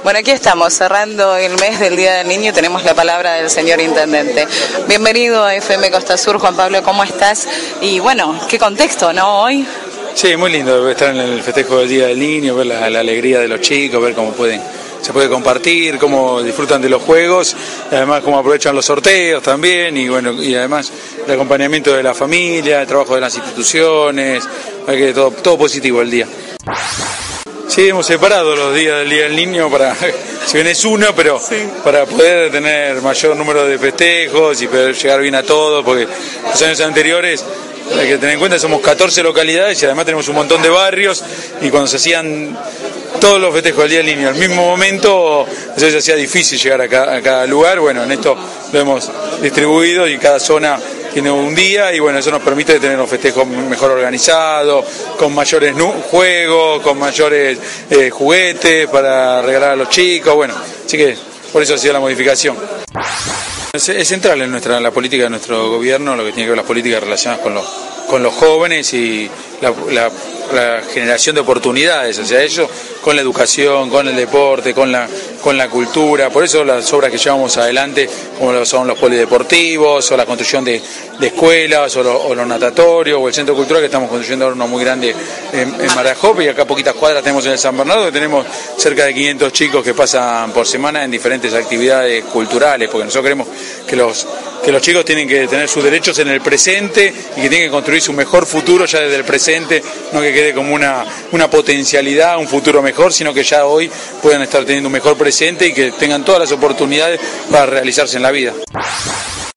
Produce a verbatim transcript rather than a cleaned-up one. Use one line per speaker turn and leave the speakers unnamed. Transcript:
Bueno, aquí estamos cerrando el mes del Día del Niño y tenemos la palabra del señor Intendente. Bienvenido a F M Costa Sur, Juan Pablo, ¿cómo estás? Y bueno, ¿qué contexto, no, hoy?
Sí, muy lindo estar en el festejo del Día del Niño, ver la, la alegría de los chicos, ver cómo pueden, se puede compartir, cómo disfrutan de los juegos, y además cómo aprovechan los sorteos también, y bueno, y además el acompañamiento de la familia, el trabajo de las instituciones, que todo, todo positivo el día. Sí, hemos separado los días del Día del Niño para, si bien es uno, pero sí, para poder tener mayor número de festejos y poder llegar bien a todos, porque los años anteriores, hay que tener en cuenta que somos catorce localidades y además tenemos un montón de barrios, y cuando se hacían todos los festejos del Día del Niño al mismo momento, eso se hacía difícil llegar a cada, a cada lugar. Bueno, en esto lo hemos distribuido y cada zona tiene un día, y bueno, eso nos permite tener los festejos mejor organizados, con mayores juegos, con mayores eh, juguetes para regalar a los chicos, bueno, así que por eso ha sido la modificación. Es, es central en nuestra en la política de nuestro gobierno, lo que tiene que ver las políticas relacionadas con los, con los jóvenes y la, la, la generación de oportunidades hacia ellos, con la educación, con el deporte, con la, con la cultura. Por eso las obras que llevamos adelante, como son los polideportivos, o la construcción de, de escuelas, o, lo, o los natatorios, o el centro cultural, que estamos construyendo ahora uno muy grande en, en Marajope, y acá a poquitas cuadras tenemos en el San Bernardo, que tenemos cerca de quinientos chicos que pasan por semana en diferentes actividades culturales, porque nosotros queremos que los, que los chicos tienen que tener sus derechos en el presente y que tienen que construir su mejor futuro ya desde el presente, no que quede como una, una potencialidad, un futuro mejor, sino que ya hoy puedan estar teniendo un mejor presente y que tengan todas las oportunidades para realizarse en la vida.